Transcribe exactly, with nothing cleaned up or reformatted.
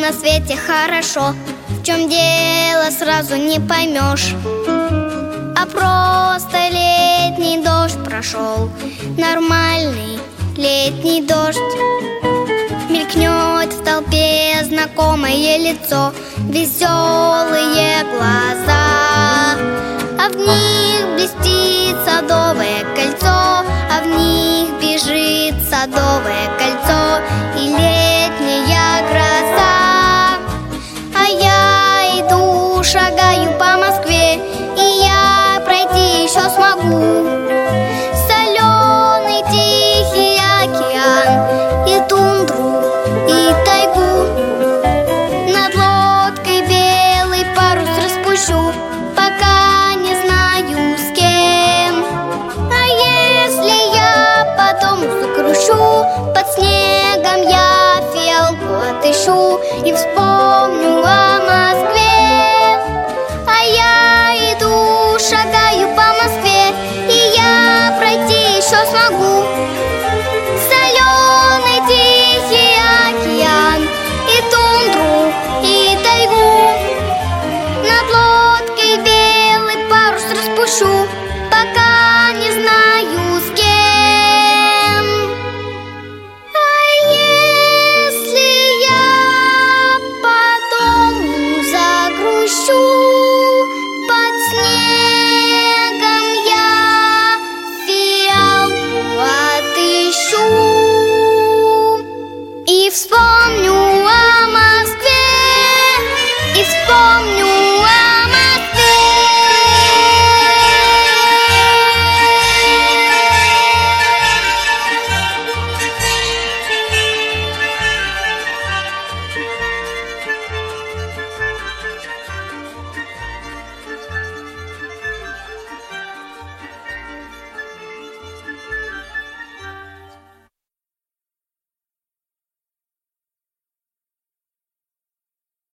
на свете хорошо. В чем дело, сразу не поймешь. А просто летний дождь прошел, нормальный летний дождь. Мелькнет в толпе знакомое лицо, веселые глаза, а в них блестит садовое кольцо, а в них бежит садовое кольцо и летняя гроза. А я иду, шагаю по Москве, и я пройти еще смогу соленый тихий океан и тундру, и тайгу. Над лодкой белый парус распущу, пока не знаю с кем. А если я по дому закрущу, под снегом я фиалку отыщу и вспомню о Москве. А я иду, шагаю по Москве, и я пройти еще смогу соленый тихий океан и тундру, и тайгу. Над лодкой белый парус распущу, пока не знаю с кем. А если я по дому загрущу, под снегом я фиалку отыщу и вспомню о Москве, и вспомню